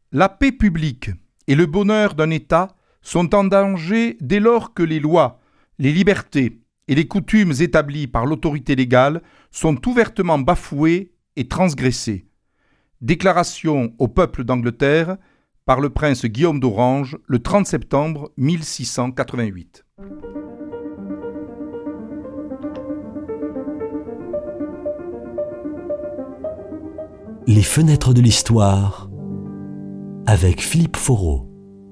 La paix publique et le bonheur d'un État sont en danger dès lors que les lois, les libertés et les coutumes établies par l'autorité légale sont ouvertement bafouées et transgressées. Déclaration au peuple d'Angleterre par le prince Guillaume d'Orange le 30 septembre 1688. Les fenêtres de l'histoire avec Philippe Foreau.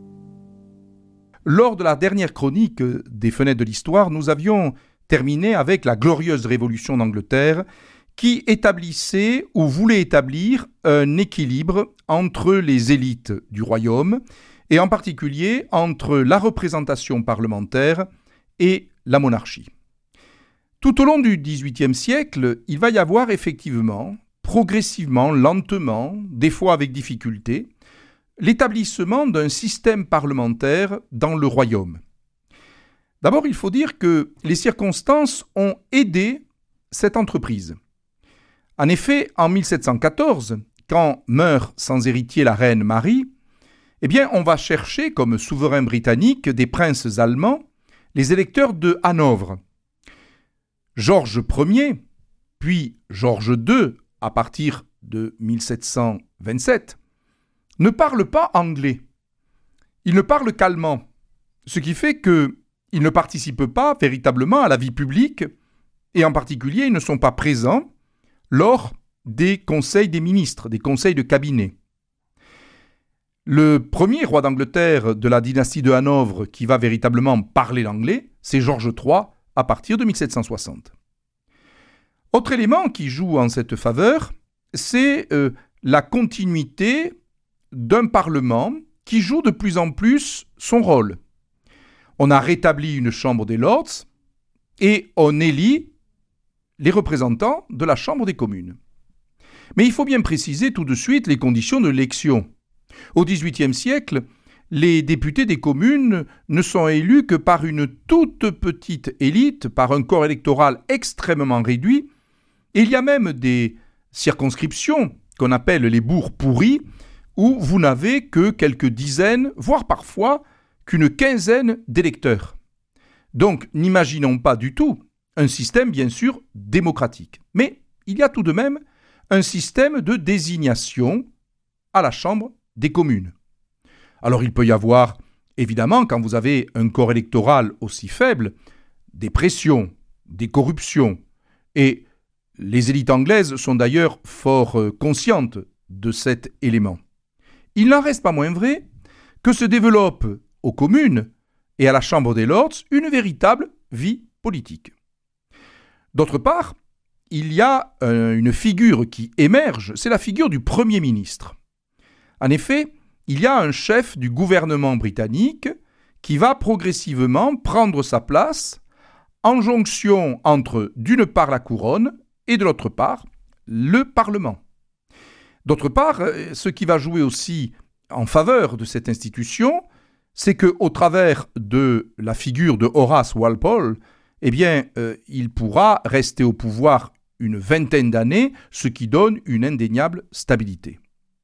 Lors de la dernière chronique des Fenêtres de l'Histoire, nous avions terminé avec la glorieuse Révolution d'Angleterre qui établissait ou voulait établir un équilibre entre les élites du royaume et en particulier entre la représentation parlementaire et la monarchie. Tout au long du XVIIIe siècle, il va y avoir effectivement, progressivement, lentement, des fois avec difficulté, l'établissement d'un système parlementaire dans le royaume. D'abord, il faut dire que les circonstances ont aidé cette entreprise. En effet, en 1714, quand meurt sans héritier la reine Marie, on va chercher comme souverain britannique des princes allemands, les électeurs de Hanovre. Georges Ier, puis Georges II, à partir de 1727, ne parle pas anglais. Il ne parle qu'allemand, ce qui fait qu'ils ne participent pas véritablement à la vie publique et en particulier, ils ne sont pas présents lors des conseils des ministres, des conseils de cabinet. Le premier roi d'Angleterre de la dynastie de Hanovre qui va véritablement parler l'anglais, c'est Georges III à partir de 1760. Autre élément qui joue en cette faveur, c'est la continuité d'un Parlement qui joue de plus en plus son rôle. On a rétabli une Chambre des Lords et on élit les représentants de la Chambre des communes. Mais il faut bien préciser tout de suite les conditions de l'élection. Au XVIIIe siècle, les députés des communes ne sont élus que par une toute petite élite, par un corps électoral extrêmement réduit. Et il y a même des circonscriptions qu'on appelle les bourgs pourris, où vous n'avez que quelques dizaines, voire parfois qu'une quinzaine d'électeurs. Donc, n'imaginons pas du tout un système, bien sûr, démocratique. Mais il y a tout de même un système de désignation à la Chambre des communes. Alors, il peut y avoir, évidemment, quand vous avez un corps électoral aussi faible, des pressions, des corruptions. Et les élites anglaises sont d'ailleurs fort conscientes de cet élément. Il n'en reste pas moins vrai que se développe aux communes et à la Chambre des Lords une véritable vie politique. D'autre part, il y a une figure qui émerge, c'est la figure du Premier ministre. En effet, il y a un chef du gouvernement britannique qui va progressivement prendre sa place en jonction entre, d'une part, la couronne et de l'autre part, le Parlement. D'autre part, ce qui va jouer aussi en faveur de cette institution, c'est qu'au travers de la figure de Horace Walpole, il pourra rester au pouvoir une vingtaine d'années, ce qui donne une indéniable stabilité.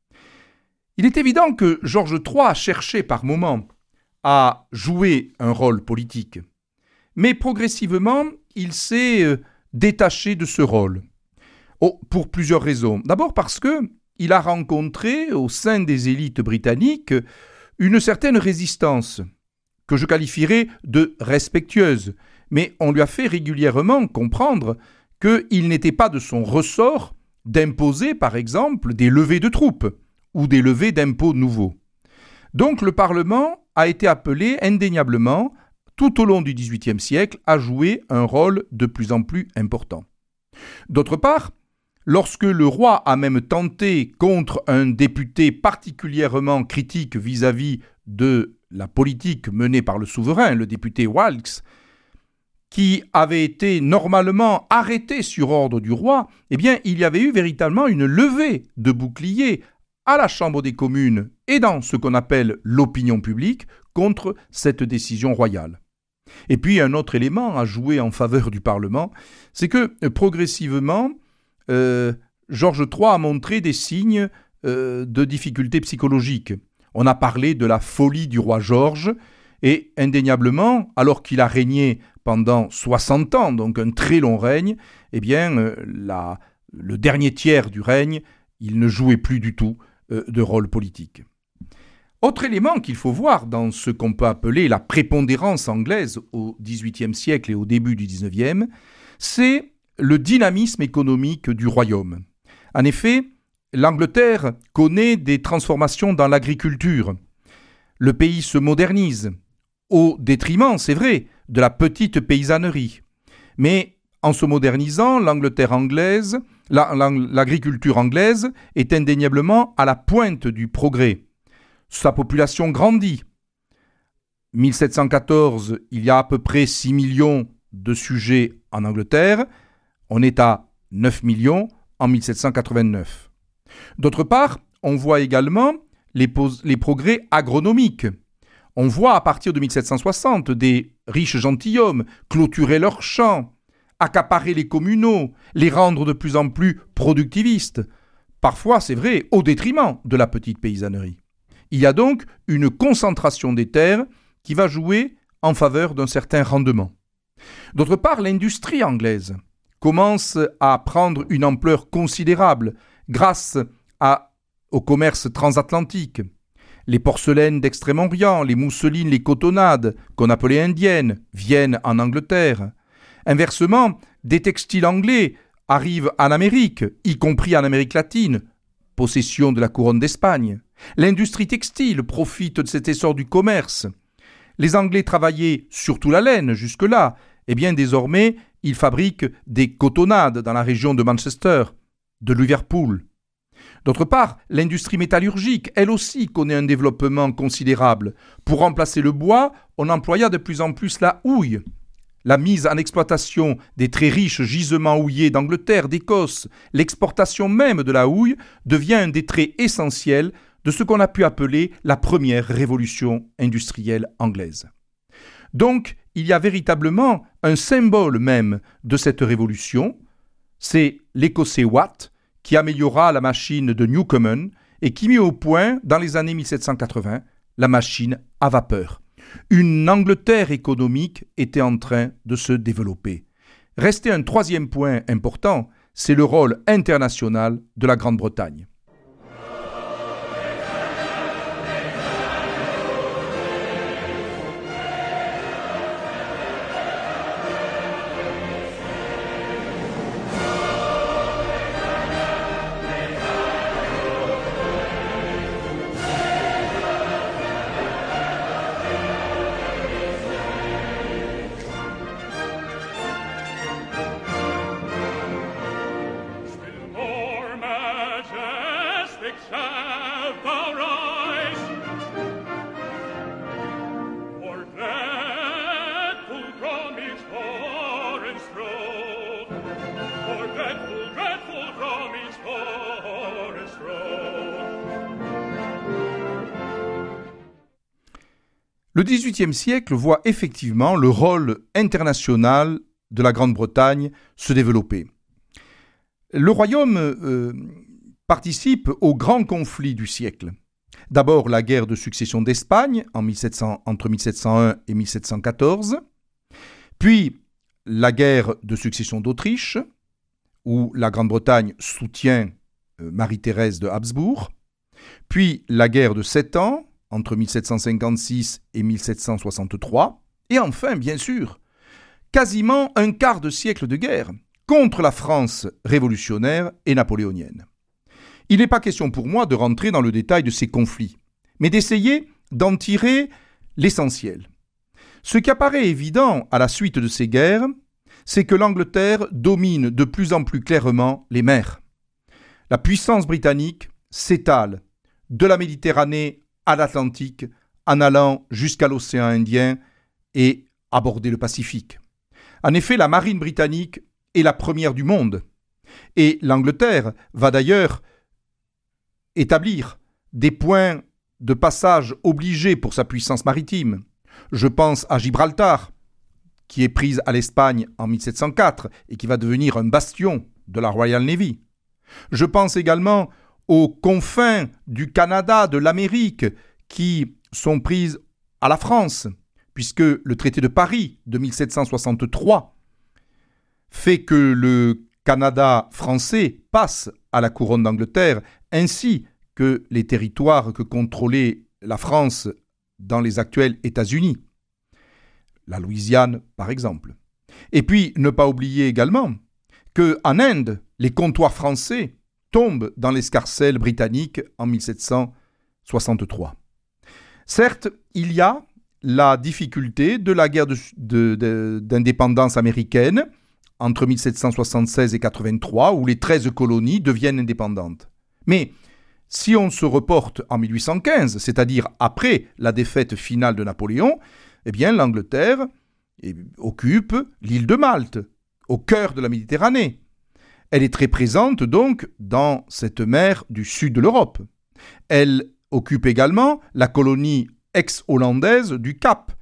Il est évident que Georges III a cherché par moments à jouer un rôle politique, mais progressivement, il s'est détaché de ce rôle. Pour plusieurs raisons. D'abord parce qu'il a rencontré au sein des élites britanniques une certaine résistance, que je qualifierais de respectueuse, mais on lui a fait régulièrement comprendre qu'il n'était pas de son ressort d'imposer, par exemple, des levées de troupes ou des levées d'impôts nouveaux. Donc le Parlement a été appelé indéniablement, tout au long du XVIIIe siècle, à jouer un rôle de plus en plus important. D'autre part, lorsque le roi a même tenté contre un député particulièrement critique vis-à-vis de la politique menée par le souverain, le député Wilkes, qui avait été normalement arrêté sur ordre du roi, il y avait eu véritablement une levée de boucliers à la Chambre des communes et dans ce qu'on appelle l'opinion publique contre cette décision royale. Et puis un autre élément à jouer en faveur du Parlement, c'est que progressivement, Georges III a montré des signes de difficultés psychologiques. On a parlé de la folie du roi George, et indéniablement, alors qu'il a régné pendant 60 ans, donc un très long règne, eh bien, le dernier tiers du règne, il ne jouait plus du tout de rôle politique. Autre élément qu'il faut voir dans ce qu'on peut appeler la prépondérance anglaise au XVIIIe siècle et au début du XIXe, c'est le dynamisme économique du royaume. En effet, l'Angleterre connaît des transformations dans l'agriculture. Le pays se modernise, au détriment, c'est vrai, de la petite paysannerie. Mais en se modernisant, l'agriculture anglaise est indéniablement à la pointe du progrès. Sa population grandit. 1714, il y a à peu près 6 millions de sujets en Angleterre. On est à 9 millions en 1789. D'autre part, on voit également les progrès agronomiques. On voit à partir de 1760 des riches gentilshommes clôturer leurs champs, accaparer les communaux, les rendre de plus en plus productivistes. Parfois, c'est vrai, au détriment de la petite paysannerie. Il y a donc une concentration des terres qui va jouer en faveur d'un certain rendement. D'autre part, l'industrie anglaise commence à prendre une ampleur considérable grâce au commerce transatlantique. Les porcelaines d'Extrême-Orient, les mousselines, les cotonnades, qu'on appelait indiennes, viennent en Angleterre. Inversement, des textiles anglais arrivent en Amérique, y compris en Amérique latine, possession de la couronne d'Espagne. L'industrie textile profite de cet essor du commerce. Les Anglais travaillaient surtout la laine jusque-là, et bien désormais, ils fabriquent des cotonnades dans la région de Manchester, de Liverpool. D'autre part, l'industrie métallurgique, elle aussi, connaît un développement considérable. Pour remplacer le bois, on employa de plus en plus la houille. La mise en exploitation des très riches gisements houillers d'Angleterre, d'Écosse, l'exportation même de la houille devient un des traits essentiels de ce qu'on a pu appeler la première révolution industrielle anglaise. Donc, il y a véritablement un symbole même de cette révolution, c'est l'Écossais Watt, qui améliora la machine de Newcomen et qui mit au point, dans les années 1780, la machine à vapeur. Une Angleterre économique était en train de se développer. Restait un troisième point important, c'est le rôle international de la Grande-Bretagne. Le XVIIIe siècle voit effectivement le rôle international de la Grande-Bretagne se développer. Le royaume participe aux grands conflits du siècle. D'abord la guerre de succession d'Espagne entre 1701 et 1714, puis la guerre de succession d'Autriche, où la Grande-Bretagne soutient Marie-Thérèse de Habsbourg, puis la guerre de 7 ans, entre 1756 et 1763, et enfin, bien sûr, quasiment un quart de siècle de guerre contre la France révolutionnaire et napoléonienne. Il n'est pas question pour moi de rentrer dans le détail de ces conflits, mais d'essayer d'en tirer l'essentiel. Ce qui apparaît évident à la suite de ces guerres, c'est que l'Angleterre domine de plus en plus clairement les mers. La puissance britannique s'étale de la Méditerranée à l'Atlantique, en allant jusqu'à l'océan Indien et aborder le Pacifique. En effet, la marine britannique est la première du monde. Et l'Angleterre va d'ailleurs établir des points de passage obligés pour sa puissance maritime. Je pense à Gibraltar, qui est prise à l'Espagne en 1704 et qui va devenir un bastion de la Royal Navy. Je pense également aux confins du Canada, de l'Amérique, qui sont prises à la France, puisque le traité de Paris de 1763 fait que le Canada français passe à la couronne d'Angleterre, ainsi que les territoires que contrôlait la France dans les actuels États-Unis. La Louisiane, par exemple. Et puis, ne pas oublier également qu'en Inde, les comptoirs français tombent dans l'escarcelle britannique en 1763. Certes, il y a la difficulté de la guerre d'indépendance américaine entre 1776 et 83, où les 13 colonies deviennent indépendantes. Mais si on se reporte en 1815, c'est-à-dire après la défaite finale de Napoléon, eh bien l'Angleterre occupe l'île de Malte, au cœur de la Méditerranée. Elle est très présente donc dans cette mer du sud de l'Europe. Elle occupe également la colonie ex-hollandaise du Cap,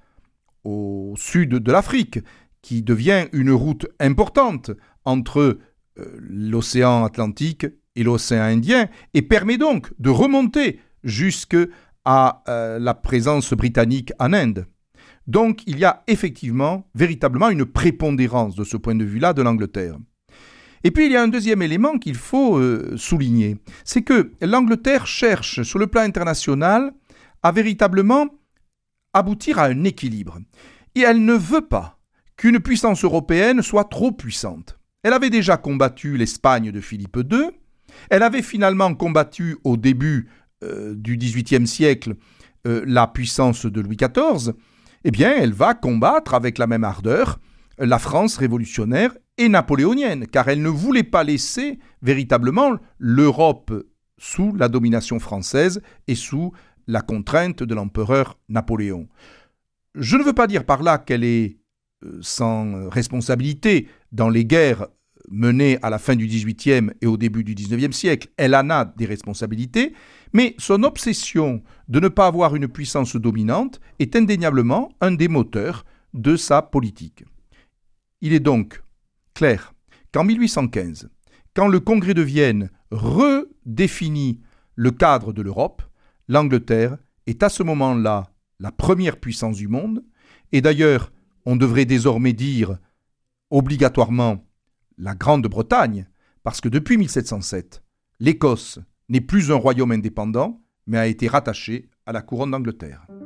au sud de l'Afrique, qui devient une route importante entre l'océan Atlantique et l'océan Indien, et permet donc de remonter jusqu'à la présence britannique en Inde. Donc il y a effectivement, véritablement, une prépondérance de ce point de vue-là de l'Angleterre. Et puis il y a un deuxième élément qu'il faut souligner, c'est que l'Angleterre cherche sur le plan international à véritablement aboutir à un équilibre. Et elle ne veut pas qu'une puissance européenne soit trop puissante. Elle avait déjà combattu l'Espagne de Philippe II, elle avait finalement combattu au début du XVIIIe siècle la puissance de Louis XIV, eh bien elle va combattre avec la même ardeur la France révolutionnaire et napoléonienne, car elle ne voulait pas laisser véritablement l'Europe sous la domination française et sous la contrainte de l'empereur Napoléon. Je ne veux pas dire par là qu'elle est sans responsabilité dans les guerres menées à la fin du XVIIIe et au début du XIXe siècle. Elle en a des responsabilités, mais son obsession de ne pas avoir une puissance dominante est indéniablement un des moteurs de sa politique. Il est donc clair qu'en 1815, quand le Congrès de Vienne redéfinit le cadre de l'Europe, l'Angleterre est à ce moment-là la première puissance du monde, et d'ailleurs, on devrait désormais dire obligatoirement la Grande-Bretagne, parce que depuis 1707, l'Écosse n'est plus un royaume indépendant, mais a été rattachée à la couronne d'Angleterre.